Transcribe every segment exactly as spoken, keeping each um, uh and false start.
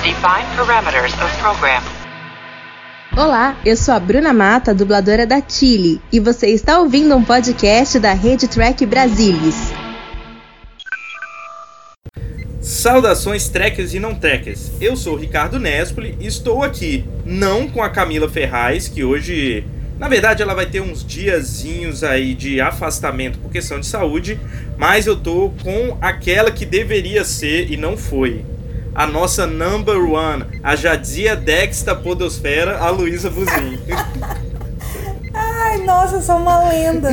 Define parameters of program. Olá, eu sou a Bruna Mata, dubladora da Tilly, e você está ouvindo um podcast da Rede Trek Brasilis. Saudações trekkers e não trekkers, eu sou o Ricardo Nespoli e estou aqui, não com a Camila Ferraz, que hoje, na verdade, ela vai ter uns diazinhos aí de afastamento por questão de saúde, mas eu tô com aquela que deveria ser e não foi, a nossa number one, a Jadzia Dexta Podosfera, a Luísa Buzin. Ai, nossa, eu sou uma lenda.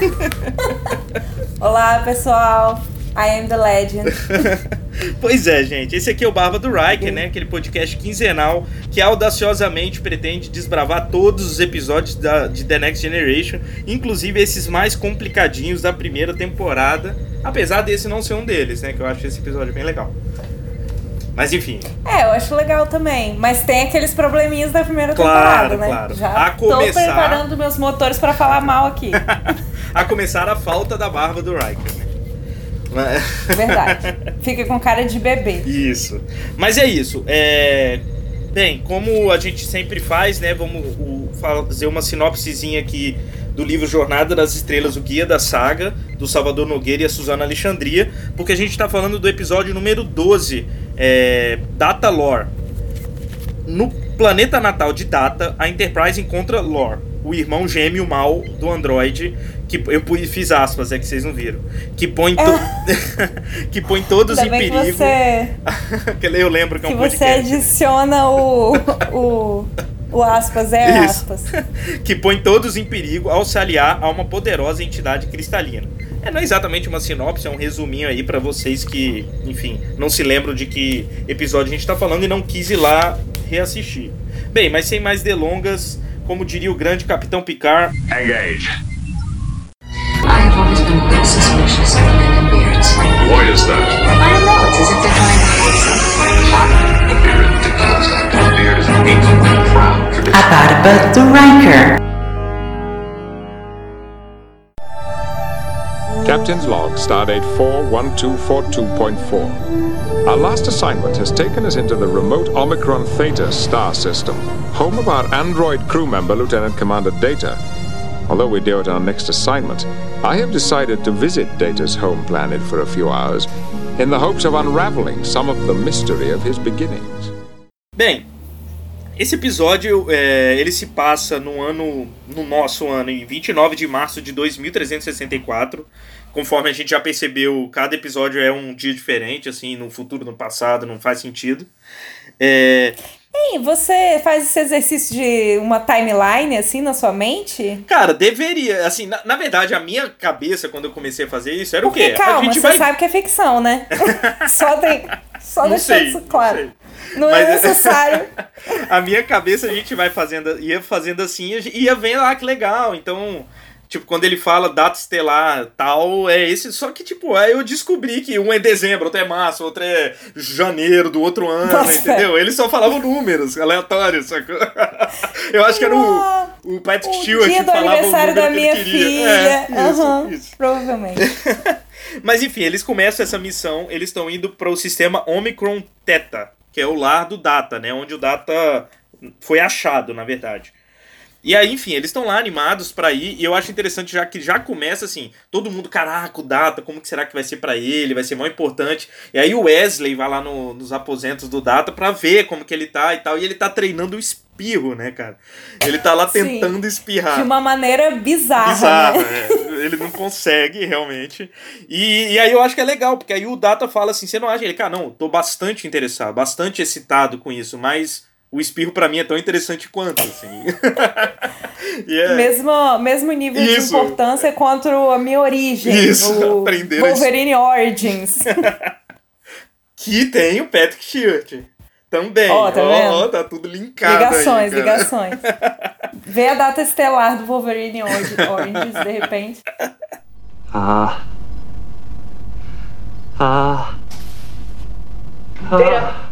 Olá, pessoal. I am the legend. Pois é, gente, esse aqui é o Barba do Riker, né? Aquele podcast quinzenal que audaciosamente pretende desbravar todos os episódios da, de The Next Generation, inclusive esses mais complicadinhos da primeira temporada, apesar desse não ser um deles, né? Que eu acho esse episódio bem legal. Mas enfim. É, eu acho legal também, mas tem aqueles probleminhas da primeira claro, temporada, né? Claro. Já a começar... tô preparando meus motores pra falar mal aqui. A começar a falta da barba do Riker, né? Verdade. Fica com cara de bebê. Isso. Mas é isso. É... Bem, como a gente sempre faz, né? Vamos o, fazer uma sinopsezinha aqui do livro Jornada das Estrelas, o Guia da Saga, do Salvador Nogueira e a Suzana Alexandria, porque a gente tá falando do episódio número doze, é... Data Lore. No planeta natal de Data, a Enterprise encontra Lore, o irmão gêmeo mal do androide, que eu fiz aspas, é que vocês não viram, que põe, to... é. que põe todos Ainda em bem perigo. Que você... eu lembro que, que é um podcast. Que você adiciona o, o, o aspas, é Isso. aspas. Que põe todos em perigo ao se aliar a uma poderosa entidade cristalina. É, não é exatamente uma sinopse, é um resuminho aí pra vocês que, enfim, não se lembram de que episódio a gente tá falando e não quis ir lá reassistir. Bem, mas sem mais delongas, como diria o grande Capitão Picard, engage. I have always been a bit suspicious of men in beards. Why is that? I don't know, it's as if they're trying to hide something. A beard is ridiculous. A beard is an ancient and proud tradition. A barba do Riker. Captain's log, stardate four one two four two point four. Our last assignment has taken us into the remote Omicron Theta star system, home of our android crew member, Lieutenant Commander Data. Although we're due at our next assignment, I have decided to visit Data's home planet for a few hours, in the hopes of unraveling some of the mystery of his beginnings. Bem, esse episódio, é, ele se passa no ano, no nosso ano, em vinte e nove de março de dois mil trezentos e sessenta e quatro. Conforme a gente já percebeu, cada episódio é um dia diferente, assim, no futuro, no passado, não faz sentido. É... Ei, você faz esse exercício de uma timeline, assim, na sua mente? Cara, deveria. Assim, na, na verdade, a minha cabeça, quando eu comecei a fazer isso, era Porque, o quê? calma, a gente você vai... sabe que é ficção, né? Só tem... Só não deixando sei, isso claro. Não, sei. Não Mas... é necessário. A minha cabeça, a gente vai fazendo... Ia fazendo assim e ia vendo, ah, que legal. Então... Tipo, quando ele fala data estelar tal, é esse. Só que, tipo, aí eu descobri que um é dezembro, outro é março, outro é janeiro do outro ano, Nossa. Entendeu? Eles só falavam números aleatórios, sacou? Eu acho que era o, o Patrick Stewart que falava o aniversário número da que minha ele queria. filha. É, isso, uhum, isso. Provavelmente. Mas, enfim, eles começam essa missão, eles estão indo para o sistema Omicron Theta, que é o lar do Data, né? Onde o Data foi achado, na verdade. E aí, enfim, eles estão lá animados pra ir, e eu acho interessante já que já começa assim, todo mundo, caraca, o Data, como que será que vai ser pra ele, vai ser mó importante. E aí o Wesley vai lá no, nos aposentos do Data pra ver como que ele tá e tal, e ele tá treinando o espirro, né, cara? Ele tá lá tentando Sim, espirrar. De uma maneira bizarra, Bizarra, né? É. Ele não consegue, realmente. E, e aí eu acho que é legal, porque aí o Data fala assim, você não acha? Ele, cara, não, tô bastante interessado, bastante excitado com isso, mas... O espirro pra mim é tão interessante quanto, assim. yeah. mesmo, mesmo nível Isso. de importância quanto a minha origem. Isso, o aprender Wolverine a... Origins. Que tem o Patrick Stewart. Também. Ó, oh, tá vendo? Oh, tá tudo linkado Ligações, aí, ligações. Vê a data estelar do Wolverine Origins, de repente. Ah. Ah. Data.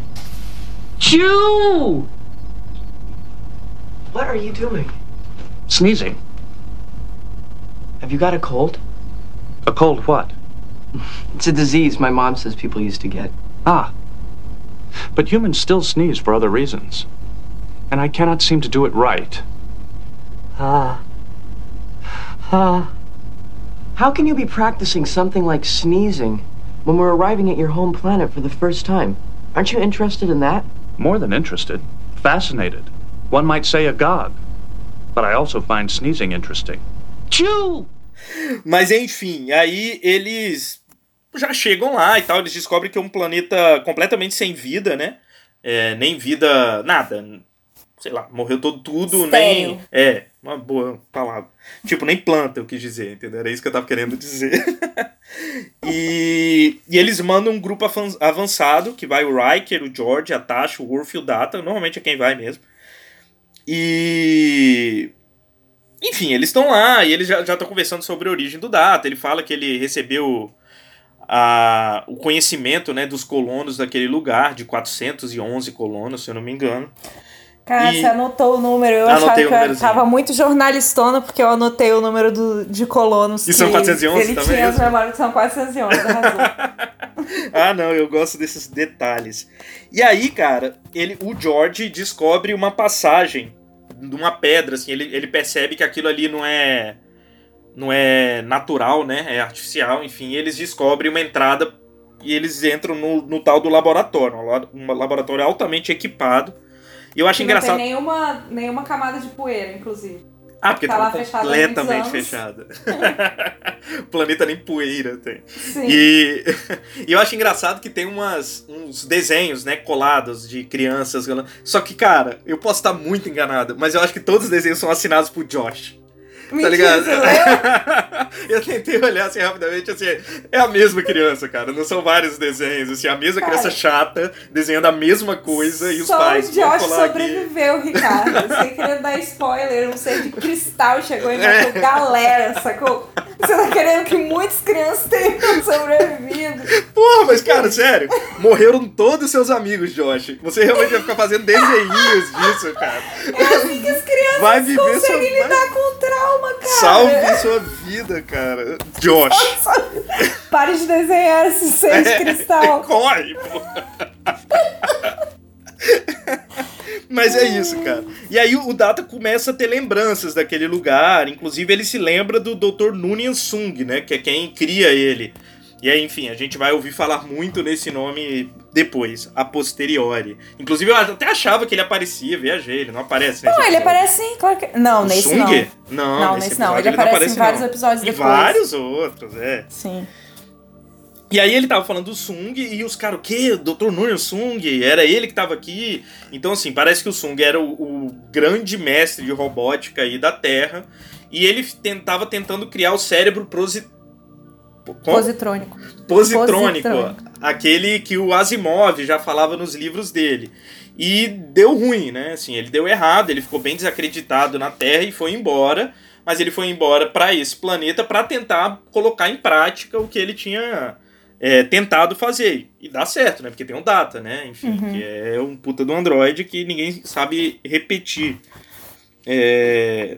Chew! What are you doing? Sneezing. Have you got a cold? A cold what? It's a disease my mom says people used to get. Ah. But humans still sneeze for other reasons. And I cannot seem to do it right. Ah. Ah. How can you be practicing something like sneezing when we're arriving at your home planet for the first time? Aren't you interested in that? More than interested. Fascinated. One might say agog. But I also find sneezing interesting. Tchau! Mas enfim, aí eles já chegam lá e tal, eles descobrem que é um planeta completamente sem vida, né? É, nem vida, nada. Sei lá, morreu todo tudo, Estéril. nem... É, uma boa palavra. Tipo, nem planta, eu quis dizer, entendeu? Era isso que eu tava querendo dizer. e, e eles mandam um grupo avançado, que vai o Riker, o George, a Tasha, o Worf e o Data. Normalmente é quem vai mesmo. E... Enfim, eles estão lá e eles já estão conversando sobre a origem do Data. Ele fala que ele recebeu a, o conhecimento, né, dos colonos daquele lugar, de quatrocentos e onze colonos, se eu não me engano. Cara, E- você anotou o número. Eu Anotei achava o que eu númerozinho. tava muito jornalistona, porque eu anotei o número do, de colonos. E são que quatrocentos e onze ele também, tinha as isso? memórias que são quatrocentos e onze, arrasou. Ah, não, eu gosto desses detalhes. E aí, cara, ele, o George descobre uma passagem de uma pedra, assim, ele, ele percebe que aquilo ali não é não é natural, né, é artificial, enfim, eles descobrem uma entrada e eles entram no, no tal do laboratório, um la- um laboratório altamente equipado. E eu acho Que engraçado... não tem nenhuma, nenhuma camada de poeira, inclusive. Ah, porque tá tá lá fechado há completamente muitos fechada. O planeta nem poeira tem. Sim. E, e eu acho engraçado que tem umas, uns desenhos, né, colados de crianças. Só que, cara, eu posso estar muito enganado, mas eu acho que todos os desenhos são assinados por Josh. Mentira, Tá ligado? você leu? Eu tentei olhar assim rapidamente, assim, é a mesma criança, cara. Não são vários desenhos, assim, a mesma Cara, criança chata, desenhando a mesma coisa e os Só pais. o vão Josh colar aqui. sobreviveu, Ricardo. Sem querer dar spoiler, um ser de cristal chegou e matou galera, sacou? Você tá querendo que muitas crianças tenham sobrevivido. Porra, mas cara, sério, morreram todos os seus amigos, Josh. Você realmente vai ficar fazendo desenhinhos disso, cara. É assim que as crianças Vai viver conseguem sua- lidar com o trauma, cara. Salve sua vida, cara. Josh. Pare de desenhar esse ser de cristal. Corre, pô. Mas é isso, cara. E aí o Data começa a ter lembranças daquele lugar. Inclusive ele se lembra do doutor Noonien Sung, né? Que é quem cria ele. E aí, enfim, a gente vai ouvir falar muito nesse nome depois, a posteriori. Inclusive eu até achava que ele aparecia, viajei, ele não aparece nesse Não, ele episódio. aparece sim, claro que... Não, O nesse Sung? não. Não, Não, nesse nesse não. episódio Ele aparece em vários não. episódios E depois. vários outros, é. Sim. E aí ele tava falando do Sung e os caras, o quê? doutor Noonien Sung? Era ele que tava aqui? Então, assim, parece que o Sung era o, o grande mestre de robótica aí da Terra e ele tentava tentando criar o cérebro prosi... Como? Positrônico. Positrônico. Positrônico. Aquele que o Asimov já falava nos livros dele. E deu ruim, né? Assim, ele deu errado, ele ficou bem desacreditado na Terra e foi embora. Mas ele foi embora para esse planeta para tentar colocar em prática o que ele tinha é, tentado fazer. E dá certo, né? Porque tem um Data, né? Enfim, Uhum. que é um puta do androide que ninguém sabe repetir. É...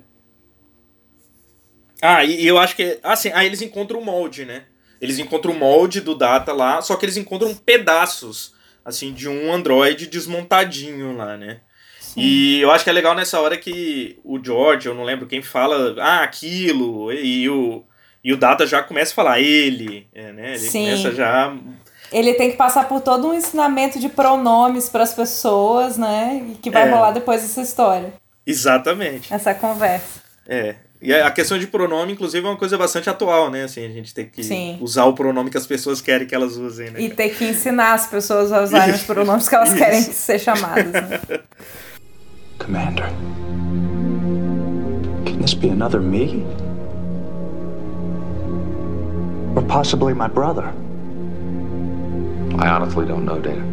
Ah, e, e eu acho que... Assim, aí eles encontram o molde, né? Eles encontram o molde do Data lá, só que eles encontram pedaços, assim, de um androide desmontadinho lá, né? Sim. E eu acho que é legal nessa hora que o George, eu não lembro quem fala, ah, aquilo, e, e, o, e o Data já começa a falar, ele, é, né? Ele Sim. começa já... Ele tem que passar por todo um ensinamento de pronomes para as pessoas, né? E que vai É. rolar depois dessa história. Exatamente. Essa conversa. É. E a questão de pronome, inclusive, é uma coisa bastante atual, né? Assim, a gente tem que Sim. usar o pronome que as pessoas querem que elas usem, né? E ter que ensinar as pessoas a usarem os pronomes que elas Isso. querem ser chamadas, né? Commander. Can this be another me? Or possibly my brother? I honestly don't know, Data.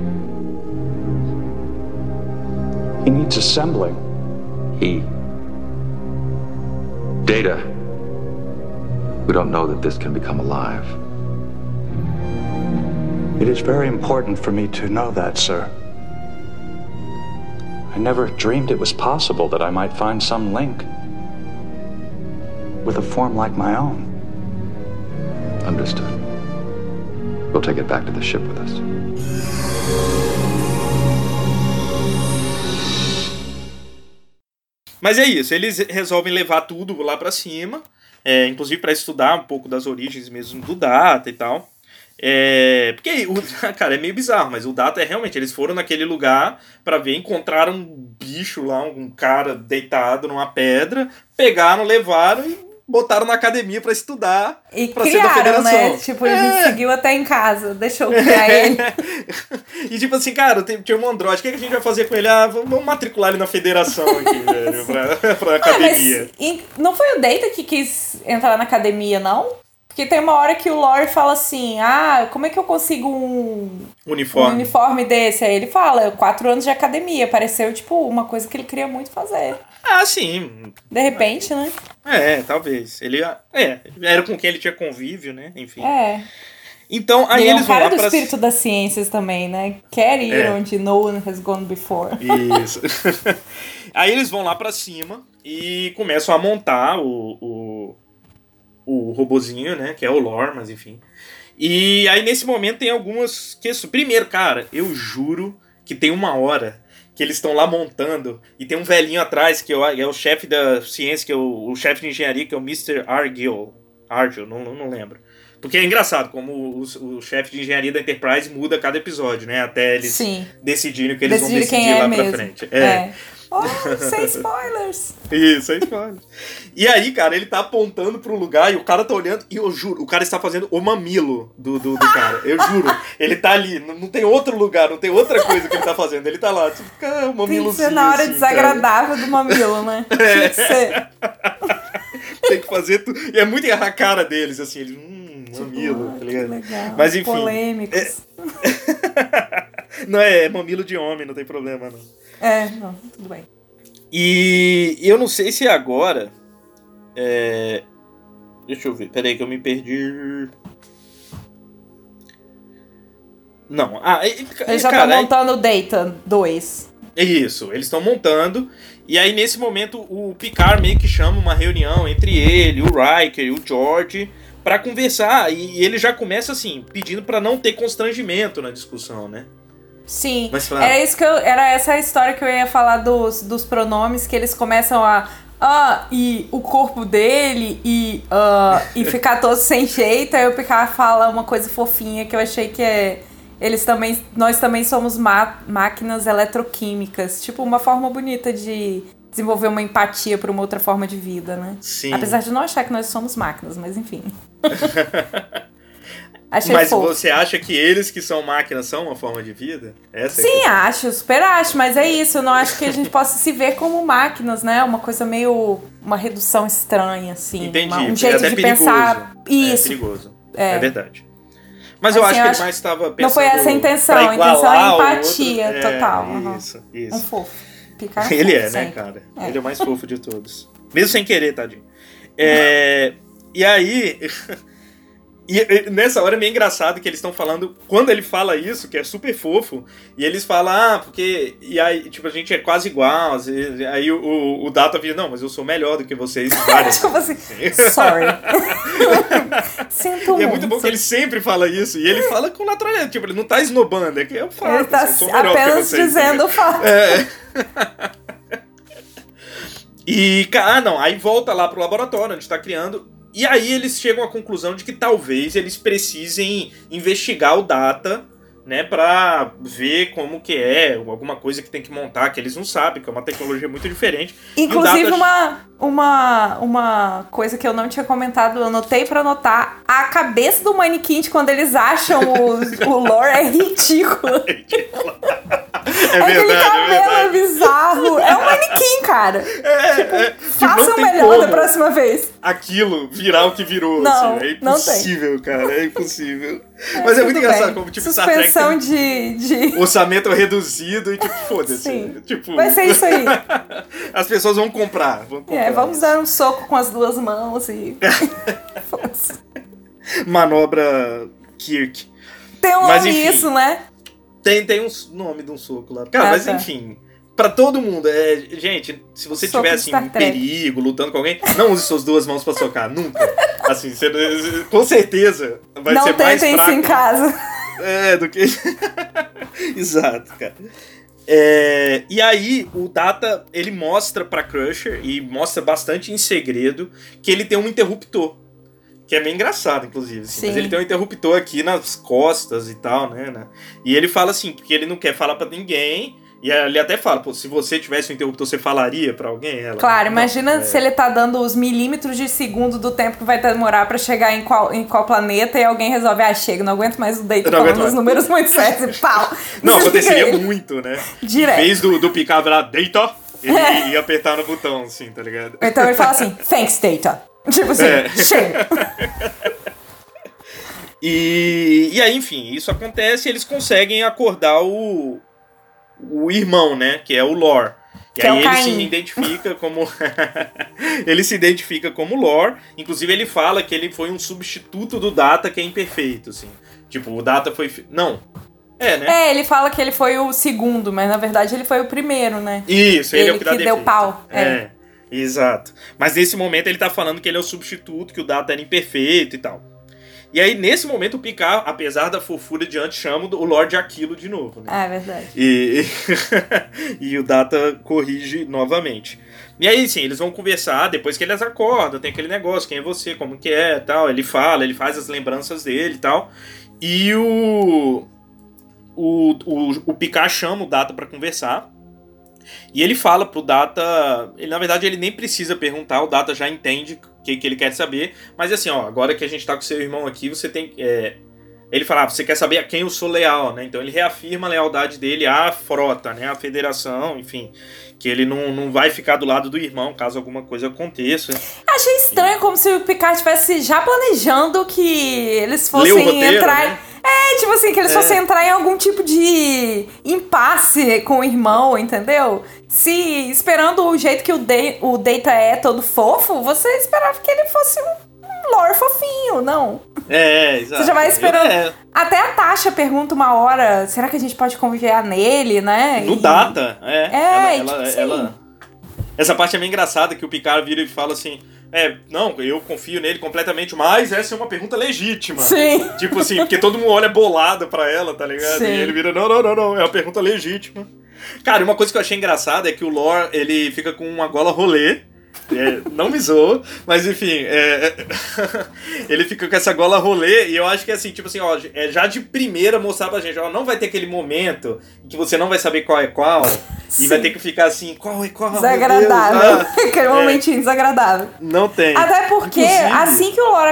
He needs assembling. He. Data. We don't know that this can become alive. It is very important for me to know that, sir. I never dreamed it was possible that I might find some link with a form like my own. Understood. We'll take it back to the ship with us. Mas é isso, eles resolvem levar tudo lá pra cima, é, inclusive pra estudar um pouco das origens mesmo do Data e tal. É, porque, o, cara, é meio bizarro, mas o Data é realmente, eles foram naquele lugar pra ver, encontraram um bicho lá, um cara deitado numa pedra, pegaram, levaram e botaram na academia pra estudar, e pra criaram, ser da federação. Né? Tipo, ele é. seguiu até em casa, deixou criar ele. E tipo assim, cara, tem, tinha um androide, o que, é que a gente vai fazer com ele? Ah, vamos matricular ele na federação aqui, velho, pra, pra academia. Ah, mas não foi o Data que quis entrar na academia, não? Porque tem uma hora que o Lore fala assim, ah, como é que eu consigo um uniforme, um uniforme desse? Aí ele fala, quatro anos de academia, pareceu tipo uma coisa que ele queria muito fazer. Ah, sim. De repente, né? É, talvez. Ele é, era com quem ele tinha convívio, né? Enfim. É. Então, aí ele eles é um vão cara lá do pra... espírito das ciências também, né? Quer ir é. onde no one has gone before. Isso. Aí eles vão lá pra cima e começam a montar o, o, o robozinho, né? Que é o Lore, mas enfim. E aí, nesse momento, tem algumas questões. Primeiro, cara, eu juro que tem uma hora que eles estão lá montando e tem um velhinho atrás que é o chefe da ciência, que é o, o chefe de engenharia, que é o mister Argyll. Argyll, não, não, não lembro. Porque é engraçado como o, o, o chefe de engenharia da Enterprise muda cada episódio, né? Até eles Sim. decidirem o que eles Decidir vão decidir é lá mesmo. pra frente. É. é. Oh, sem spoilers! Isso, sem spoilers. E aí, cara, ele tá apontando pro lugar e o cara tá olhando, e eu juro, o cara está fazendo o mamilo do, do, do cara. Eu juro. Ele tá ali, não, não tem outro lugar, não tem outra coisa que ele tá fazendo. Ele tá lá, tipo, cara, o mamilozinho. Tem que ser na hora assim, desagradável cara. Do mamilo, né? É. Tem que ser. Tem que fazer tudo. E é muito a cara deles, assim, eles, hum, mamilo, tipo, tá ligado? Legal. Mas enfim. Polêmicos. É... não, é, é mamilo de homem, não tem problema, não. É, não, tudo bem. E eu não sei se agora. É... Deixa eu ver, peraí que eu me perdi. Não, ah, eles já estão montando o Data dois. É isso, eles estão montando. E aí nesse momento o Picard meio que chama uma reunião entre ele, o Riker e o George pra conversar. E ele já começa assim, pedindo pra não ter constrangimento na discussão, né? Sim, Mas, era, isso que eu, era essa a história que eu ia falar dos, dos pronomes, que eles começam a... Ah, e o corpo dele, e, uh, e ficar todo sem jeito. Aí o Picard fala uma coisa fofinha que eu achei que é... Eles também, nós também somos má, máquinas eletroquímicas. Tipo, uma forma bonita de desenvolver uma empatia para uma outra forma de vida, né? Sim. Apesar de não achar que nós somos máquinas, mas enfim. Achei mas fofo. Você acha que eles que são máquinas são uma forma de vida? Essa Sim, é a acho, super acho, mas é isso. Eu não acho que a gente possa se ver como máquinas, né? Uma coisa meio... Uma redução estranha, assim. Entendi. Uma, um jeito é até de perigoso. pensar... Isso. É perigoso. É, é verdade. Mas eu assim, acho que eu ele acho... mais estava pensando... Não foi essa a intenção. A intenção é empatia outro... total. É, uhum. Isso, isso. Um fofo. Picard ele fofo, é, né, sempre. cara? É. Ele é o mais fofo de todos. Mesmo sem querer, tadinho. É... E aí... E nessa hora é meio engraçado que eles estão falando, quando ele fala isso, que é super fofo, e eles falam, ah, porque, e aí, tipo, a gente é quase igual, aí o, o, o Data vira, não, mas eu sou melhor do que vocês. Tipo assim, sorry. Sinto muito. E é muito bom que ele sempre fala isso, e ele fala com naturalidade, tipo, ele não tá esnobando, é que eu falo, ele tá assim, eu sou melhor apenas do que vocês. dizendo o fato. É. E, ah, não, aí volta lá pro laboratório, onde tá criando... E aí eles chegam à conclusão de que talvez eles precisem investigar o Data, né, pra ver como que é, alguma coisa que tem que montar, que eles não sabem, que é uma tecnologia muito diferente. Inclusive, Data... uma, uma, uma coisa que eu não tinha comentado, eu anotei pra anotar, a cabeça do manequim de quando eles acham o, o Lore é ridícula. É ridícula. É Aquele verdade, cabelo é verdade. é bizarro. É um manequim, cara. É, tipo, é, tipo, faça o melhor da próxima vez. Aquilo virar o que virou, não, assim. É não impossível, tem. cara, é impossível. É, Mas é muito engraçado bem. como, tipo, Suspensão Star Trek de, de... orçamento reduzido e, tipo, foda-se. Sim. Tipo... Vai ser isso aí. As pessoas vão comprar, vão comprar. É, vamos dar um soco com as duas mãos e... Foda-se. Manobra Kirk. Tem um Mas, nome enfim, isso, né? Tem, tem um nome de um soco lá. Cara, ah, mas tá. enfim... Pra todo mundo, é, gente, se você Soco tiver, de assim, Star em Trek. perigo, lutando com alguém, não use suas duas mãos pra socar, nunca. Assim, você, com certeza vai não ser mais tentem fraco. isso em casa. É, do que... Exato, cara. É, e aí, o Data, ele mostra pra Crusher, e mostra bastante em segredo, que ele tem um interruptor. Que é meio engraçado, inclusive. Assim, mas ele tem um interruptor aqui nas costas e tal, né? né? E ele fala assim, que ele não quer falar pra ninguém. E ele até fala, pô, se você tivesse um interruptor, você falaria pra alguém? Ela, claro, não, imagina é... se ele tá dando os milímetros de segundo do tempo que vai demorar pra chegar em qual, em qual planeta e alguém resolve, ah, chega, não aguento mais o Data falando os números muito sérios e pau. Não, aconteceria muito, né? Direto. Em vez do, do Picard virar Data, ele é. ia apertar no botão, assim, tá ligado? Então ele fala assim, thanks, Data. Tipo assim, é. chega. E, e aí, enfim, isso acontece e eles conseguem acordar o... o irmão, né? Que é o Lore. E que aí é o ele Caim. se identifica como... ele se identifica como Lore. Inclusive ele fala que ele foi um substituto do Data que é imperfeito, assim. Tipo, o Data foi... Não. É, né? É, ele fala que ele foi o segundo, mas na verdade ele foi o primeiro, né? Isso, ele, ele é o que dá que defeito. deu pau. É. é, exato. Mas nesse momento ele tá falando que ele é o substituto, que o Data era imperfeito e tal. E aí, nesse momento, o Picard, apesar da fofura de antes, chama o Lord Aquilo de novo, né? Ah, é verdade. E, e o Data corrige novamente. E aí, sim, eles vão conversar, depois que eles acordam, tem aquele negócio, quem é você, como que é, tal. Ele fala, ele faz as lembranças dele e tal. E o, o, o, o Picard chama o Data pra conversar. E ele fala pro Data... Ele, na verdade, ele nem precisa perguntar, o Data já entende o que, que ele quer saber. Mas assim, ó, agora que a gente tá com seu irmão aqui, você tem... É... Ele fala, ah, você quer saber a quem eu sou leal, né? Então ele reafirma a lealdade dele à frota, né? À federação, enfim. Que ele não, não vai ficar do lado do irmão, caso alguma coisa aconteça. Achei estranho, e... como se o Picard estivesse já planejando que eles fossem roteiro, entrar... Né? É, tipo assim, que eles é. fossem entrar em algum tipo de impasse com o irmão, entendeu? Se, esperando o jeito que o, de, o Data é todo fofo, você esperava que ele fosse um lore fofinho, não? É, exato. Você já vai esperando. É. Até a Tasha pergunta uma hora, será que a gente pode confiar nele, né? No e... Data, é. É, ela, tipo ela, assim. ela... Essa parte é meio engraçada, que o Picard vira e fala assim... É, não, eu confio nele completamente, mas essa é uma pergunta legítima. Sim. Tipo assim, porque todo mundo olha bolado pra ela, tá ligado? Sim. E ele vira, não, não, não, não, é uma pergunta legítima. Cara, uma coisa que eu achei engraçada é que o Lore, ele fica com uma gola rolê. É, não me zoou, mas enfim, é, ele fica com essa gola rolê e eu acho que assim, tipo assim, ó, é já de primeira mostrar pra gente, ó, não vai ter aquele momento em que você não vai saber qual é qual. Sim. E vai ter que ficar assim, qual é qual? Desagradável. Ah, aquele é, momentinho desagradável. Não tem. Até porque, inclusive, assim que o Lore...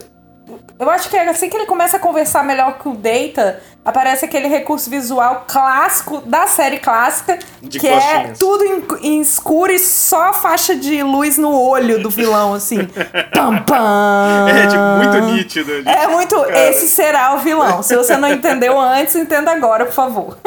Eu acho que assim que ele começa a conversar melhor com o Data, aparece aquele recurso visual clássico da série clássica, de que coxinhas. É tudo em, em escuro e só a faixa de luz no olho do vilão, assim. Pam, pam. É, tipo, muito nítido. nítido é muito, cara. Esse será o vilão. Se você não entendeu antes, entenda agora, por favor.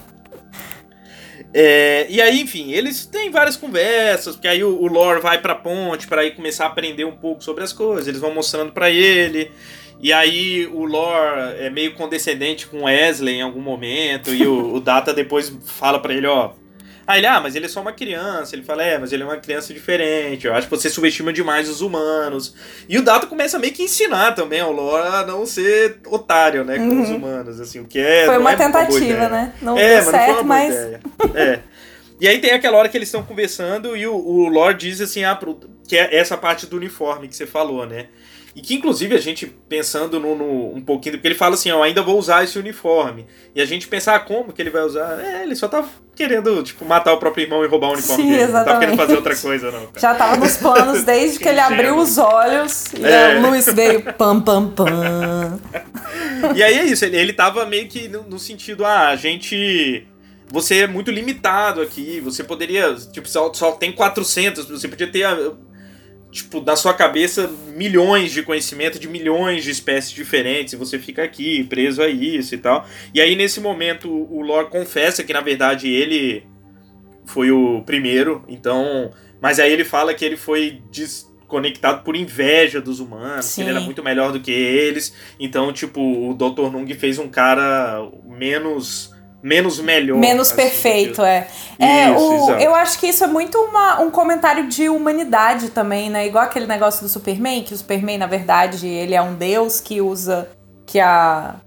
É, e aí, enfim, eles têm várias conversas, porque aí o, o Lore vai pra ponte pra ir começar a aprender um pouco sobre as coisas, eles vão mostrando pra ele, e aí o Lore é meio condescendente com o Wesley em algum momento, e o, o Data depois fala pra ele, ó... Aí ele, ah, mas ele é só uma criança. Ele fala, é, mas ele é uma criança diferente. Eu acho que você subestima demais os humanos. E o Data começa meio que ensinar também ao Lore a não ser otário, né, com uhum. os humanos, assim, o que é... Foi uma é tentativa, né? Não é, deu mas certo, não foi uma mas... boa ideia. É. E aí tem aquela hora que eles estão conversando e o, o Lore diz assim, ah, pro, que é essa parte do uniforme que você falou, né? E que, inclusive, a gente pensando no, no, um pouquinho... Porque ele fala assim, ó, eu ainda vou usar esse uniforme. E a gente pensa, ah, como que ele vai usar? É, ele só tá querendo, tipo, matar o próprio irmão e roubar o uniforme Sim, dele. Exatamente. Não tá querendo fazer outra coisa, não. Cara. Já tava nos planos desde que ele abriu os olhos e é. a luz veio pam, pam, pam. E aí é isso, ele, ele tava meio que no, no sentido, ah, a gente... Você é muito limitado aqui, você poderia... Tipo, só, só tem quatrocentos, você podia ter... Tipo, na sua cabeça, milhões de conhecimento de milhões de espécies diferentes, e você fica aqui, preso a isso e tal. E aí, nesse momento, o Lore confessa que, na verdade, ele foi o primeiro, então... Mas aí ele fala que ele foi desconectado por inveja dos humanos, Sim. que ele era muito melhor do que eles. Então, tipo, o doutor Nung fez um cara menos... Menos melhor. Menos assim, perfeito, que... é. é isso, o, eu acho que isso é muito uma, um comentário de humanidade também, né? Igual aquele negócio do Superman, que o Superman, na verdade, ele é um deus que usa... Que a,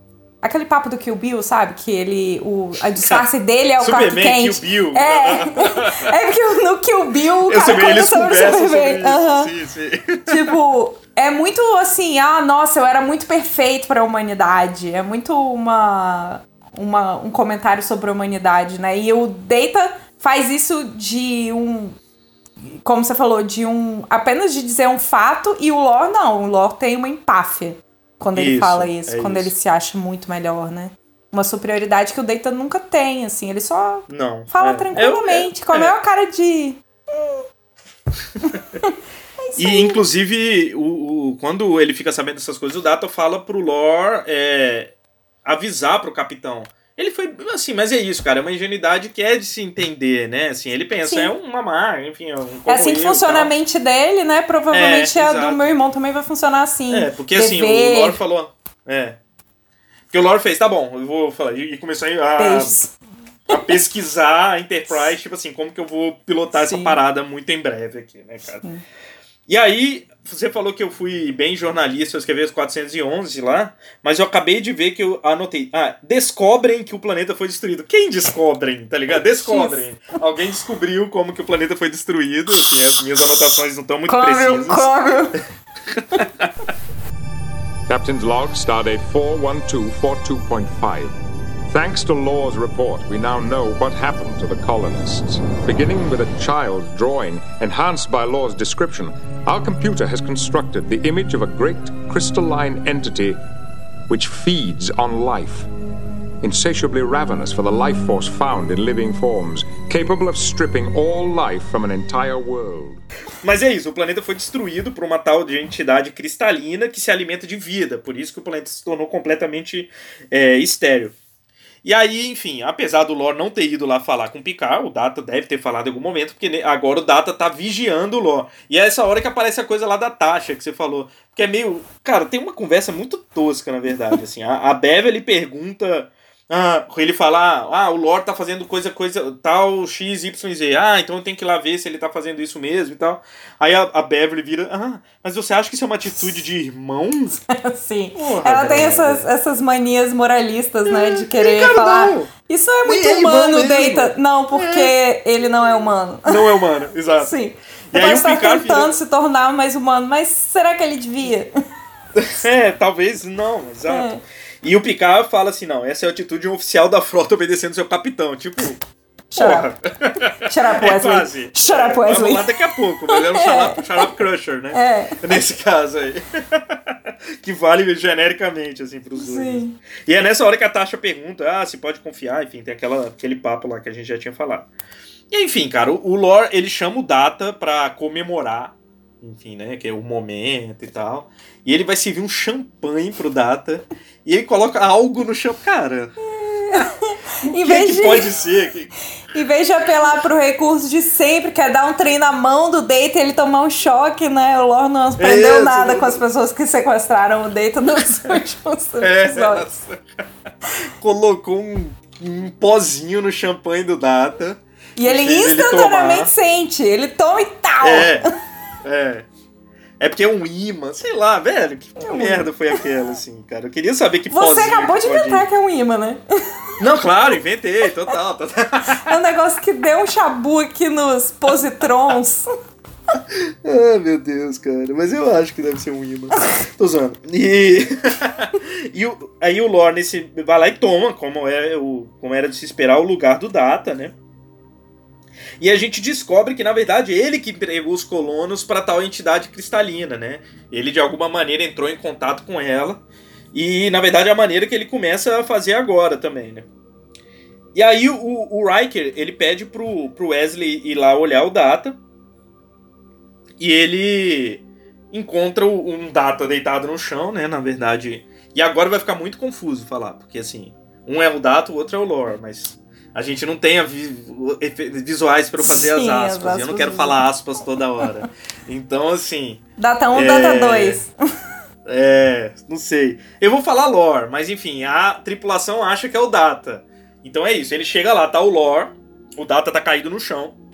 aquele papo do Kill Bill, sabe? Que ele, o a disfarce dele é o Clark Superman, Kent. Kill Bill. É, é porque no Kill Bill o Eu cara sei, eles conta sobre conversam Superman. sobre isso, Uhum. sim, sim. Tipo, é muito assim, ah, nossa, eu era muito perfeito pra humanidade. É muito uma, uma, um comentário sobre a humanidade, né? E o Data faz isso de um... Como você falou, de um... Apenas de dizer um fato, e o Lore não. O Lore tem uma empáfia quando ele Isso, fala isso, é quando isso. ele se acha muito melhor, né? Uma superioridade que o Data nunca tem, assim. Ele só Não, fala é. tranquilamente, É, é, com a é. maior cara de... E, inclusive, o, o, quando ele fica sabendo dessas coisas, o Data fala pro Lore é, avisar pro capitão. Ele foi, assim, mas é isso, cara, é uma ingenuidade que é de se entender, né? Assim, ele pensa, Sim. é uma marca, enfim, é um É assim que funciona a mente dele, né? Provavelmente É, a exato. do meu irmão também vai funcionar assim. É, porque assim, Dever, o Lore falou... É. Porque o Lore fez, tá bom, eu vou falar, e começou a, beijos. a pesquisar a Enterprise, tipo assim, como que eu vou pilotar Sim. essa parada muito em breve aqui, né, cara? Sim. E aí, você falou que eu fui bem jornalista, eu escrevi os quatrocentos e onze lá, mas eu acabei de ver que eu anotei. Ah, descobrem que o planeta foi destruído. Quem descobrem, tá ligado? Descobrem. Alguém descobriu como que o planeta foi destruído, assim, as minhas anotações não estão muito Claro, precisas. claro. Captain's log, stardate four one two four two point five. Thanks to Lore's report, we now know what happened to the colonists. Beginning with a child's drawing, enhanced by Lore's description, our computer has constructed the image of a great crystalline entity which feeds on life. Insatiably ravenous for the life force found in living forms, capable of stripping all life from an entire world. Mas é isso, o planeta foi destruído por uma tal de entidade cristalina que se alimenta de vida, por isso que o planeta se tornou completamente é, estéril. E aí, enfim, apesar do Lore não ter ido lá falar com o Picard, o Data deve ter falado em algum momento, porque agora o Data tá vigiando o Lore. E é essa hora que aparece a coisa lá da Tasha, que você falou. Que é meio... Cara, tem uma conversa muito tosca, na verdade, assim. A, a Beverly pergunta... Ah, ele fala, ah, o Lore tá fazendo coisa, coisa, tal, X, Y, Z. Ah, então eu tenho que ir lá ver se ele tá fazendo isso mesmo e tal. Aí a, a Beverly vira, ah, mas você acha que isso é uma atitude de irmão? Sim. Porra, ela tem velho. essas, essas manias moralistas, né? De querer cara, falar. não. Isso é muito Nem é humano, humano mesmo. Data. Não, porque é. ele não é humano. Não é humano, exato. Sim. E Ele aí pode o estar Picard tentando vira... se tornar mais humano, mas será que ele devia? É, talvez não, exato. É. E o Picard fala assim, não, essa é a atitude de um oficial da frota obedecendo seu capitão. Tipo, Shut porra. up. Shut up, É Wesley. quase. Shut up, Vai Wesley. rolar daqui a pouco, mas é um shut up, shut up crusher, né? É. Nesse caso aí. Que vale genericamente, assim, pros dois. Sim. E é nessa hora que a Tasha pergunta, ah, se pode confiar, enfim, tem aquela, aquele papo lá que a gente já tinha falado. E enfim, cara, o, o Lore, ele chama o Data pra comemorar, enfim, né, que é o momento e tal. E ele vai servir um champanhe pro Data. E ele coloca algo no champanhe. Cara, o que, é que de... pode ser? Que... Em vez de apelar pro recurso de sempre, que é dar um trem na mão do Data e ele tomar um choque, né? O Lore não aprendeu É, nada não... com as pessoas que sequestraram o Data nos últimos é, episódios. Colocou um, um pozinho no champanhe do Data. E ele fez ele instantaneamente tomar. sente. Ele toma e tal. É, é. É porque é um imã, sei lá, velho. Que, que merda foi aquela, assim, cara? Eu queria saber que Você pozinho acabou de pode... inventar que é um imã, né? Não, claro, inventei, total, total. É um negócio que deu um chabu aqui nos positrons. Ah, meu Deus, cara. Mas eu acho que deve ser um imã. Tô zoando. E, e o, aí o Lore nesse, vai lá e toma, como, é o, como era de se esperar, o lugar do Data, né? E a gente descobre que, na verdade, ele que entregou os colonos para tal entidade cristalina, né? Ele, de alguma maneira, entrou em contato com ela. E, na verdade, é a maneira que ele começa a fazer agora também, né? E aí o, o Riker, ele pede pro, pro Wesley ir lá olhar o Data. E ele encontra um Data deitado no chão, né? Na verdade... E agora vai ficar muito confuso falar, porque, assim... Um é o Data, o outro é o Lore, mas... A gente não tem vi- visuais para eu fazer Sim, as as aspas. aspas Eu não quero não. falar aspas toda hora. Então, assim... Data um, É. Data dois. É... Não sei. Eu vou falar Lore, mas enfim, a tripulação acha que é o Data. Então é isso. Ele chega lá, tá o Lore. O Data tá caído no chão.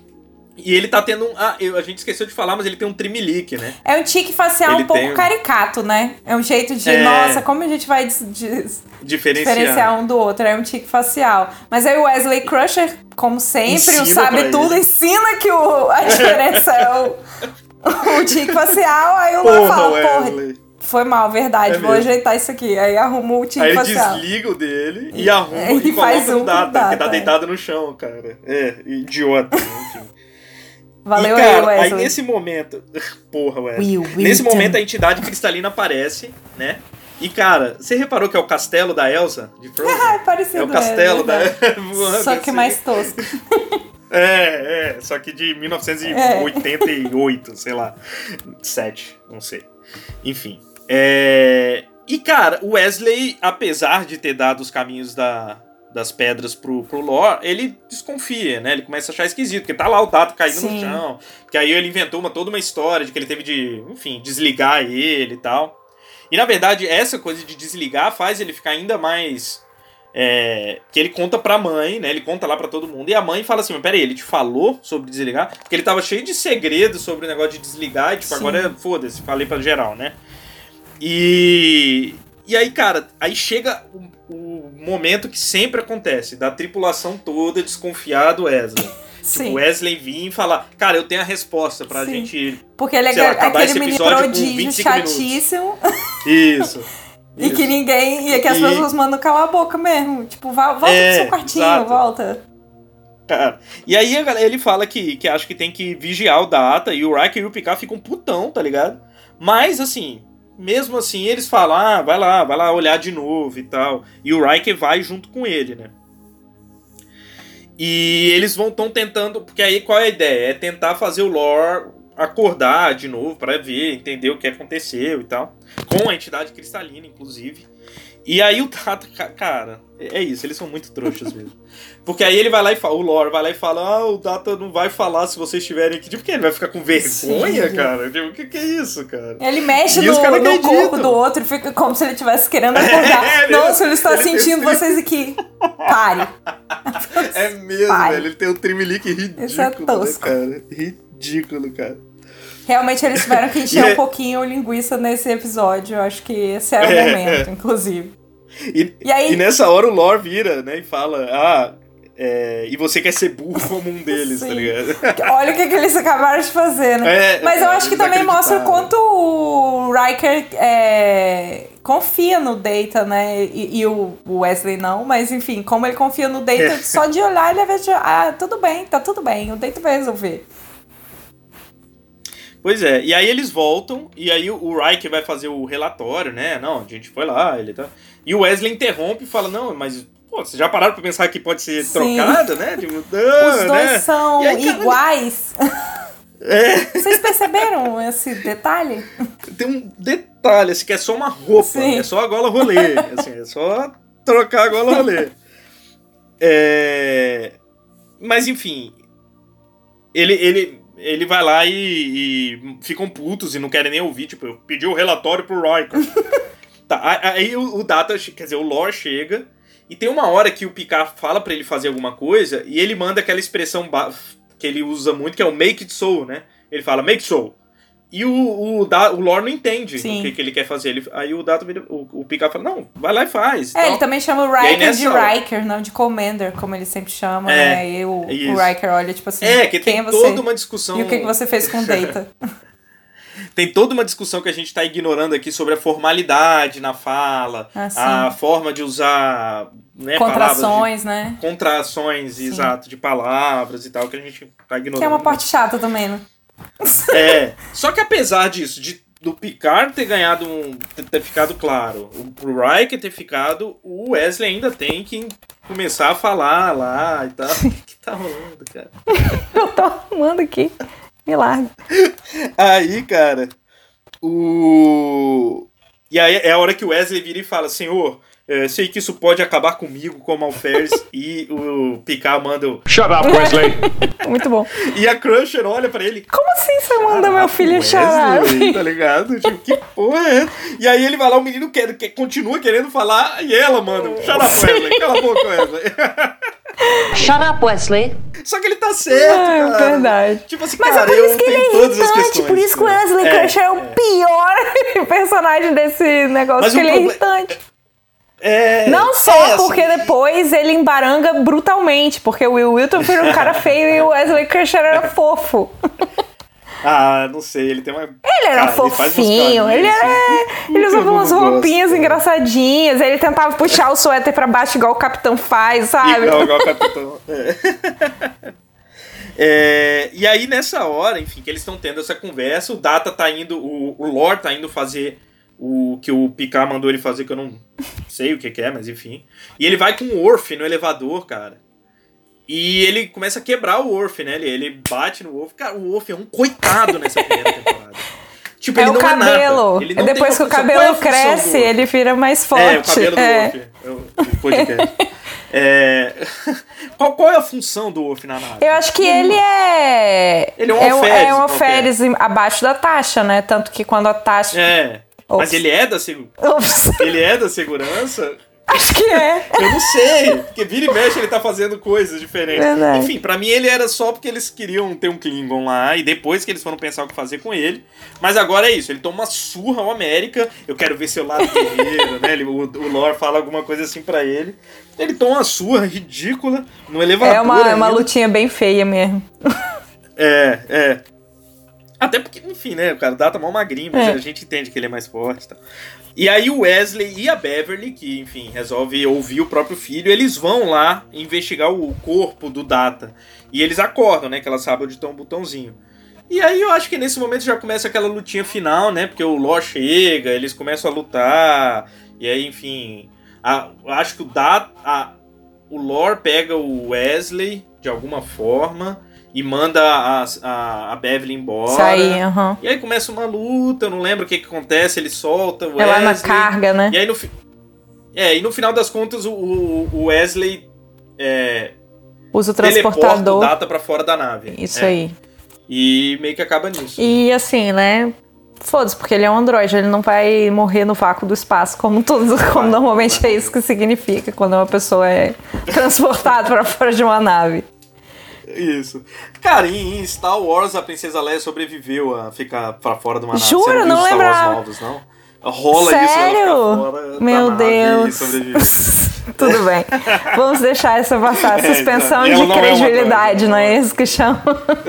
E ele tá tendo um... Ah, eu, a gente esqueceu de falar, mas ele tem um trimelique, né? É um tique facial ele um pouco tem... caricato, né? É um jeito de, é... nossa, como a gente vai des, des, diferenciar. diferenciar um do outro. É um tique facial. Mas aí o Wesley Crusher, como sempre, ensina o sabe tudo, ele. ensina que o, a diferença é o, o tique facial. Aí o Lor fala, porra, foi mal, verdade, é vou mesmo. ajeitar isso aqui. Aí arruma o tique aí facial. Aí desliga o dele e arruma e, e faz coloca um no data, data, que tá é. deitado no chão, cara. É, idiota, enfim. Valeu e, cara, aí, Wesley. Aí nesse momento... Porra, Wesley. Will, nesse momento a entidade cristalina aparece, né? E, cara, você reparou que é o castelo da Elsa? De Frozen? Ah, é parecido. É o castelo é, da... voando, só que assim. mais tosco. É, é. Só que de mil novecentos e oitenta e oito, é. sei lá. sete, não sei. Enfim. É... E, cara, o Wesley, apesar de ter dado os caminhos da... das pedras pro, pro Lore, ele desconfia, né? Ele começa a achar esquisito, porque tá lá o Data caindo Sim. no chão. Que aí ele inventou uma, toda uma história de que ele teve de, enfim, desligar ele e tal. E, na verdade, essa coisa de desligar faz ele ficar ainda mais... É, que ele conta pra mãe, né? Ele conta lá pra todo mundo. E a mãe fala assim, mas peraí, ele te falou sobre desligar? Porque ele tava cheio de segredos sobre o negócio de desligar. E, tipo, Sim. agora, foda-se, falei pra geral, né? E... E aí, cara, aí chega o, o momento que sempre acontece, da tripulação toda desconfiar do Wesley. Sim. Tipo, o Wesley vir e falar, cara, eu tenho a resposta pra Sim. gente... Porque ele é lá, acabar aquele menino prodígio chatíssimo. Isso. E isso. que ninguém... E que as e... pessoas mandam calar a boca mesmo. Tipo, volta é, pro seu quartinho, exato. volta. Cara, e aí ele fala que, que acha que tem que vigiar o Data, e o Riker e o Picard ficam putão, tá ligado? Mas, assim... Mesmo assim, eles falam, ah, vai lá, vai lá olhar de novo e tal. E o Riker vai junto com ele, né? E eles vão tão tentando... Porque aí qual é a ideia? É tentar fazer o Lore acordar de novo pra ver, entender o que aconteceu e tal. Com a entidade cristalina, inclusive. E aí o Data, cara, é isso, eles são muito trouxas mesmo. Porque aí ele vai lá e fala, o Lore vai lá e fala, ah, o Data não vai falar se vocês estiverem aqui. Tipo, que ele vai ficar com vergonha, Sim. cara? Tipo, o que, que é isso, cara? Ele mexe no, no corpo do outro e fica como se ele estivesse querendo acordar. É, Nossa, ele está ele sentindo tem... vocês aqui. Pare. É mesmo, Pare. velho. Ele tem um trimelique ridículo, Isso é tosco. Né, cara? Ridículo, cara. Realmente eles tiveram que encher é... um pouquinho linguiça nesse episódio. Eu acho que esse era o é, momento, é. inclusive. E, e, aí... e nessa hora o Lore vira, né, e fala, ah, é, e você quer ser burro como um deles, Sim. tá ligado? Olha o que, que eles acabaram de fazer, né? É, Mas eu acho que também mostra o quanto o Riker é, confia no Data, né? E, e o Wesley não, mas enfim, como ele confia no Data, é. só de olhar ele vai ver, ah, tudo bem, tá tudo bem, o Data vai resolver. Pois é, e aí eles voltam, e aí o Riker vai fazer o relatório, né? Não, a gente foi lá, ele tá... E o Wesley interrompe e fala, não, mas, pô, vocês já pararam pra pensar que pode ser Sim. trocado, né? Tipo, Os dois né? são aí, iguais. É. Vocês perceberam esse detalhe? Tem um detalhe, assim, que é só uma roupa, Sim. é só a gola rolê, assim, é só trocar a gola rolê. É... Mas, enfim, ele... ele Ele vai lá e, e ficam putos e não querem nem ouvir. Tipo, eu pedi o relatório pro Riker. Tá, aí o, o Data, quer dizer, o Lore chega. E tem uma hora que o Picard fala pra ele fazer alguma coisa. E ele manda aquela expressão que ele usa muito, que é o make it so, né? Ele fala, make it so. E o, o, o Lore não entende Sim. o que, que ele quer fazer. Ele, aí o Data vira, o, o Picard fala, não, vai lá e faz. É, então, ele também chama o Riker de hora... Riker, não de Commander, como ele sempre chama, é, né? E o, o Riker olha, tipo assim, é, que quem tem é você? Toda uma discussão... E o que, que você fez com o Data? Tem toda uma discussão que a gente tá ignorando aqui sobre a formalidade na fala, ah, a forma de usar... Né, contrações, de, né? Contrações, sim. exato, de palavras e tal, que a gente tá ignorando. Que é uma parte chata também, né? É, só que apesar disso, de, do Picard ter ganhado um, ter, ter ficado claro, o Riker ter ficado, o Wesley ainda tem que começar a falar lá e tal. O que tá rolando, cara? Eu tô arrumando aqui, me larga. Aí, cara, o... E aí é a hora que o Wesley vira e fala, senhor, é, sei que isso pode acabar comigo como alferes. E o Picard manda o... Shut up, Wesley! Muito bom. E a Crusher olha pra ele... Como assim você manda meu filho chorar? Tá ligado? Tipo, que porra é essa? E aí ele vai lá, o menino quer, quer, continua querendo falar, e ela manda, shut up, Wesley, cala a boca, Wesley. Shut up, Wesley. Só que ele tá certo, é, cara. verdade. Tipo assim, Mas cara, é por isso eu que ele tenho é todas as irritante, questões. por isso que o Wesley é, Crusher é, é o pior personagem desse negócio, Mas que ele é proble- irritante. É, Não só é, porque assim, depois ele embaranga brutalmente, porque o Will Wheaton foi um cara feio e o Wesley Crusher era fofo. Ah, não sei, ele tem uma... Ele era cara, fofinho, ele, ele, faz uns era... assim, ele usava umas gosto, roupinhas cara. engraçadinhas, ele tentava puxar o suéter pra baixo igual o Capitão faz, sabe? Igual, igual o Capitão. É. É, e aí nessa hora, enfim, que eles estão tendo essa conversa, o Data tá indo, o, o Lore tá indo fazer o que o Picard mandou ele fazer, que eu não sei o que, que é, mas enfim. E ele vai com o Worf no elevador, cara. E ele começa a quebrar o Worf, né? Ele, ele bate no Worf. Cara, o Worf é um coitado nessa primeira temporada. Tipo, É ele o não cabelo. é nada. Ele não Depois que tem o uma função. Qual é cabelo a função cresce, do Worf? ele vira mais forte. É, o cabelo do é. Worf. É o, o podcast. É... qual, qual é a função do Worf na nave? Eu acho que ele é... Ele é um é alferes É um qualquer. alferes abaixo da Tasha, né? Tanto que quando a Tasha... É, mas Ops. ele é da segurança. Ops. Ele é da segurança? Acho que é. Eu não sei, porque vira e mexe ele tá fazendo coisas diferentes. Verdade. Enfim, pra mim ele era só porque eles queriam ter um Klingon lá e depois que eles foram pensar o que fazer com ele. Mas agora é isso, ele toma uma surra ao América, eu quero ver seu lado guerreiro, né? Ele, o, o Lore fala alguma coisa assim pra ele. Ele toma uma surra ridícula no elevador. É uma, é uma ainda. lutinha bem feia mesmo. É, é. Até porque, enfim, né, o cara Data mal magrinho, mas É. a gente entende que ele é mais forte e tal. E aí o Wesley e a Beverly, que, enfim, resolve ouvir o próprio filho, eles vão lá investigar o corpo do Data. E eles acordam, né, que ela sabe onde tá um botãozinho. E aí eu acho que nesse momento já começa aquela lutinha final, né, porque o Lore chega, eles começam a lutar, e aí, enfim... A, eu acho que o Data... A, o Lore pega o Wesley, de alguma forma... E manda a, a, a Beverly embora. Isso aí, aham. E aí começa uma luta, eu não lembro o que, que acontece, ele solta o É Wesley. lá na carga, né? E aí no, fi- é, e no final das contas o, o Wesley é, Usa o teleporta o transportador. Data pra fora da nave. Isso É. aí. E meio que acaba nisso. E assim, né? Foda-se, porque ele é um androide, ele não vai morrer no vácuo do espaço, como todos, como normalmente é isso que significa quando uma pessoa é transportada pra fora de uma nave. Isso. Cara, em, em Star Wars a Princesa Leia sobreviveu a ficar pra fora de uma nave. Jura? Você não viu Não os Star Wars lembrava. novos, não? Rola Sério? isso, ela fica fora Meu da nave Deus. e sobrevive. Tudo bem. Vamos deixar essa passar. É, Suspensão e ela de não é uma credibilidade, droga, não é não. isso que chama?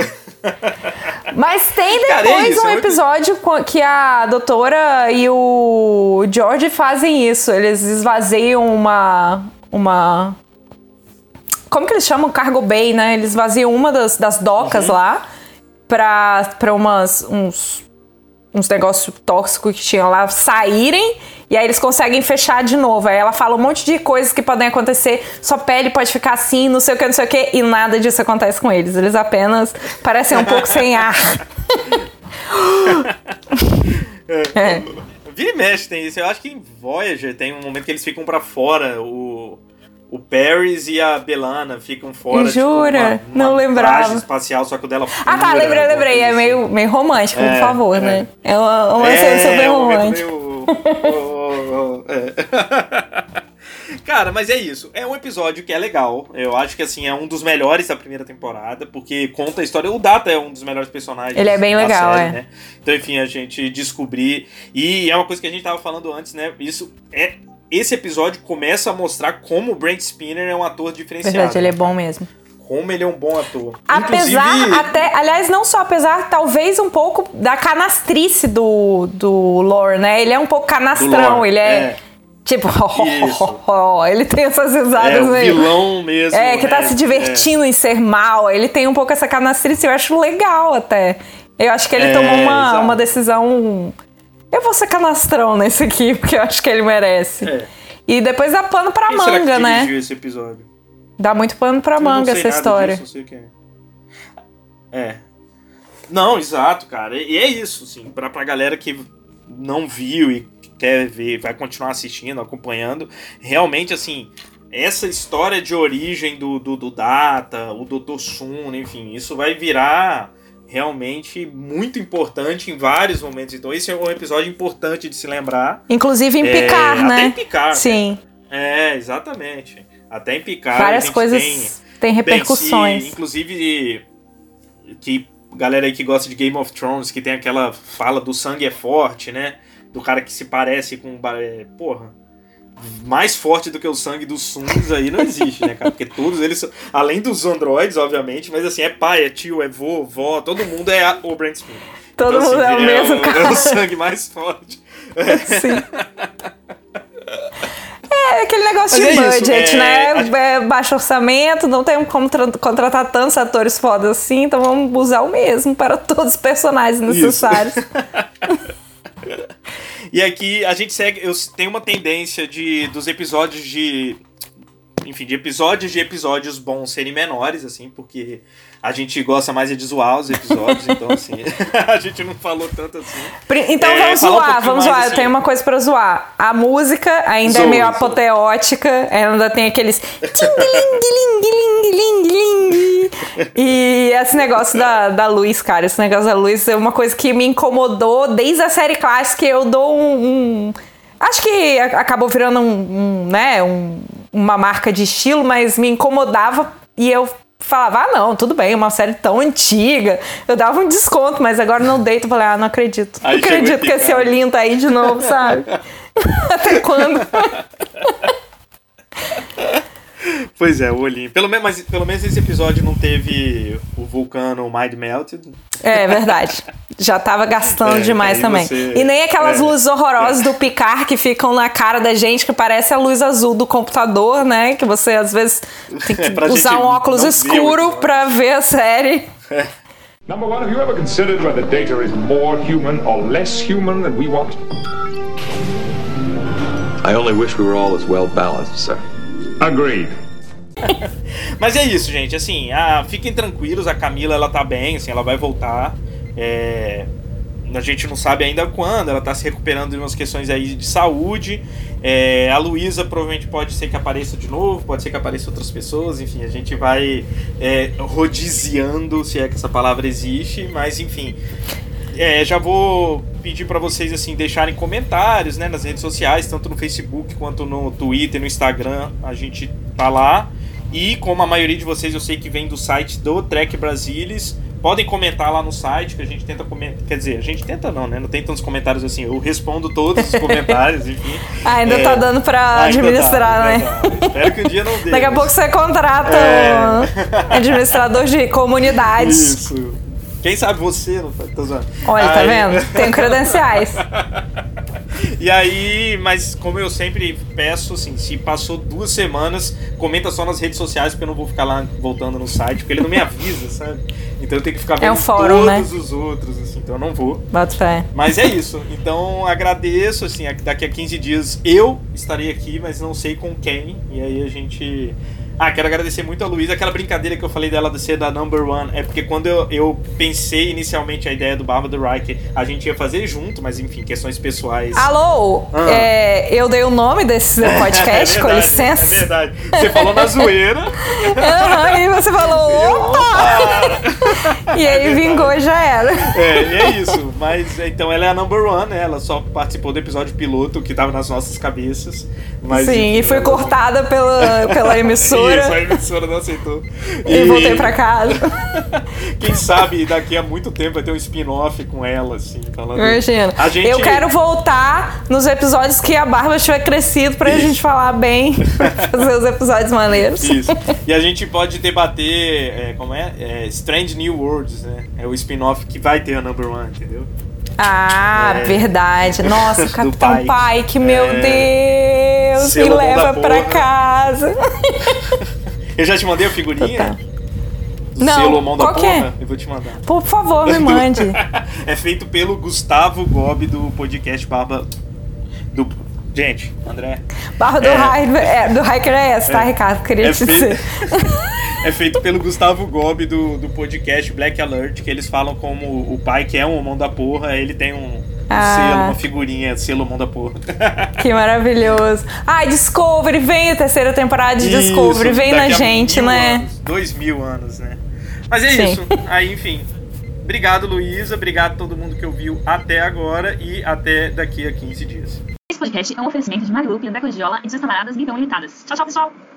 Mas tem Cara, depois é isso, um é um episódio co- que a doutora e o George fazem isso. Eles esvaziam uma... uma... Como que eles chamam? Cargo Bay, né? Eles esvaziam uma das, das docas Uhum. lá pra, pra umas, uns, uns negócios tóxicos que tinham lá saírem. E aí eles conseguem fechar de novo. Aí ela fala um monte de coisas que podem acontecer. Sua pele pode ficar assim, não sei o que, não sei o que. E nada disso acontece com eles. Eles apenas parecem um pouco sem ar. É. Vira e mexe tem isso. Eu acho que em Voyager tem um momento que eles ficam pra fora. O, o Paris e a Belana ficam fora. Jura? Tipo, uma, uma Não lembrava. traje espacial, só que o dela Ah, tá, fura, lembrei, alguma lembrei. coisa É assim. meio, meio romântico, por É, favor, é. né? É uma, uma É, cena super é um momento romântica. meio- oh, oh, oh, é. Cara, mas é isso. É um episódio que é legal. Eu acho que, assim, é um dos melhores da primeira temporada, porque conta a história. O Data é um dos melhores personagens. Ele é bem da legal, série, é. né? Então, enfim, a gente descobrir. E é uma coisa que a gente tava falando antes, né? Isso é. Esse episódio começa a mostrar como o Brent Spinner é um ator diferenciado. Verdade, ele é bom mesmo. Como ele é um bom ator. Apesar, Inclusive, até, aliás, não só apesar, talvez um pouco da canastrice do, do Lore, né? Ele é um pouco canastrão, Lore, ele é, é. tipo, Isso. ele tem essas é risadas o meio... vilão mesmo. É, que tá né? se divertindo em ser mal, ele tem um pouco essa canastrice, eu acho legal até. Eu acho que ele É, tomou uma, exato. uma decisão... Eu vou ser canastrão nesse aqui, porque eu acho que ele merece. É. E depois dá pano pra Quem será que manga, né? dirigiu esse episódio? Dá muito pano pra Eu não manga sei essa nada história. disso, não sei quem é. É. Não, exato, cara. E é isso, assim, pra, pra galera que não viu e quer ver, vai continuar assistindo, acompanhando. Realmente, assim, essa história de origem do, do, do Data, o doutor Sun, enfim, isso vai virar realmente muito importante em vários momentos. Então esse é um episódio importante de se lembrar. Inclusive em É, Picard, né? Até em Picard. Sim. É, exatamente. Até em Picard Várias a gente coisas tem tem repercussões. Bem, se, inclusive, que galera aí que gosta de Game of Thrones, que tem aquela fala do sangue é forte, né? Do cara que se parece com... Porra, mais forte do que o sangue dos Suns aí não existe, né, cara? Porque todos eles são... Além dos androides, obviamente, mas assim, é pai, é tio, é vô, vó, todo mundo é a, o Brent Spiner. Todo então, mundo assim, é o é mesmo o, cara. É o sangue mais forte. Sim. É aquele negócio Mas de é budget, isso, é, né? É baixo orçamento, não tem como tra- contratar tantos atores fodas assim, então vamos usar o mesmo para todos os personagens necessários. E aqui a gente segue, eu tenho uma tendência de dos episódios de, enfim, de episódios de episódios bons serem menores, assim, porque a gente gosta mais de zoar os episódios, então assim, a gente não falou tanto assim. Então é, vamos zoar, um vamos zoar, assim, eu tenho uma coisa pra zoar. A música ainda zoe, é meio apoteótica, ainda tem aqueles e esse negócio da, da luz, cara, esse negócio da luz é uma coisa que me incomodou desde a série clássica. Eu dou um, um acho que acabou virando um, um né, um, uma marca de estilo, mas me incomodava e eu falava, ah não, tudo bem, uma série tão antiga, eu dava um desconto, mas agora não deito, falei, ah, não acredito, não aí acredito que esse olhinho tá aí de novo, sabe? Até quando? Pois é, o olhinho. Pelo menos, mas pelo menos esse episódio não teve o vulcano Mind Melted. É verdade. Já tava gastando é, demais também. Você... E nem aquelas é. luzes horrorosas é. do Picard que ficam na cara da gente, que parece a luz azul do computador, né? Que você às vezes tem que é, usar um óculos escuro ver pra ver a série. É. Number one, have you ever considered whether data is more human or less human than we want? I only wish we were all as well balanced, sir. Agreed. Mas é isso, gente, assim, ah, fiquem tranquilos, a Camila, ela tá bem, assim, ela vai voltar, é, a gente não sabe ainda quando, ela tá se recuperando de umas questões aí de saúde, é, a Luísa provavelmente pode ser que apareça de novo, pode ser que apareça outras pessoas, enfim, a gente vai é, rodiziando, se é que essa palavra existe, mas enfim... É, já vou pedir para vocês assim deixarem comentários, né, nas redes sociais, tanto no Facebook quanto no Twitter, no Instagram, a gente tá lá. E como a maioria de vocês eu sei que vem do site do Trek Brasilis, podem comentar lá no site que a gente tenta comentar, quer dizer, a gente tenta não, né, não tem tantos comentários assim, eu respondo todos os comentários, enfim. Ah, ainda é, tá dando pra administrar, tá, né? Tá. Espero que um dia não dê. Daqui a pouco você contrata é... um administrador de comunidades. Isso. Quem sabe você, não tô zoando. Olha, tá aí... vendo? Tenho credenciais. E aí, mas como eu sempre peço, assim, se passou duas semanas, comenta só nas redes sociais, porque eu não vou ficar lá voltando no site, porque ele não me avisa, sabe? Então eu tenho que ficar vendo é um fórum, todos né? os outros, assim, então eu não vou. Bota fé. Mas é isso. Então agradeço, assim, daqui a quinze dias eu estarei aqui, mas não sei com quem. E aí a gente... Ah, quero agradecer muito a Luísa. Aquela brincadeira que eu falei dela de ser da number one é porque quando eu, eu pensei inicialmente a ideia do Barba do Riker, a gente ia fazer junto, mas enfim, questões pessoais. Alô, ah. é, eu dei o nome desse podcast, é verdade, com licença. É verdade. Você falou na zoeira. Uhum, e você falou, opa! E aí é vingou e já era. É, e é isso. Mas então ela é a number one, né? Ela só participou do episódio piloto que tava nas nossas cabeças. Mas, sim, enfim, e foi ela... cortada pela, pela emissora. Isso, a emissora não aceitou. E, e voltei pra casa. Quem sabe daqui a muito tempo vai ter um spin-off com ela, assim, falando. Imagina. A gente... Eu quero voltar nos episódios que a Barba tiver crescido pra Isso. gente falar bem, pra fazer os episódios maneiros. Isso. E a gente pode debater, é, como é? é? Strange New Worlds, né? É o spin-off que vai ter a number one, entendeu? Ah, é. verdade. Nossa, o Capitão Pike, Pike meu é. Deus, Selo me leva pra casa. Eu já te mandei a figurinha? Tá. Do Não, selo Mão da qual Porra? É? Eu vou te mandar. Por favor, me mande. É feito pelo Gustavo Gobi do podcast Barba... Do... Gente, André... Barba do Hiker é, do Hiker é essa, tá, é, Ricardo? Queria é te feito... dizer. É feito pelo Gustavo Gobi do, do podcast Black Alert, que eles falam como o pai que é um mão da porra, ele tem um, um ah. selo, uma figurinha, selo mão da porra. Que maravilhoso. Ai, Discovery, vem a terceira temporada de isso, Discovery, vem na gente, né? Anos, dois mil anos, né? Mas é Sim. isso. Aí, enfim. Obrigado, Luísa. Obrigado a todo mundo que ouviu até agora e até daqui a quinze dias. Esse podcast é um oferecimento de Marilu, André Cordiola e de suas camaradas Então Limitadas. Tchau, tchau, pessoal!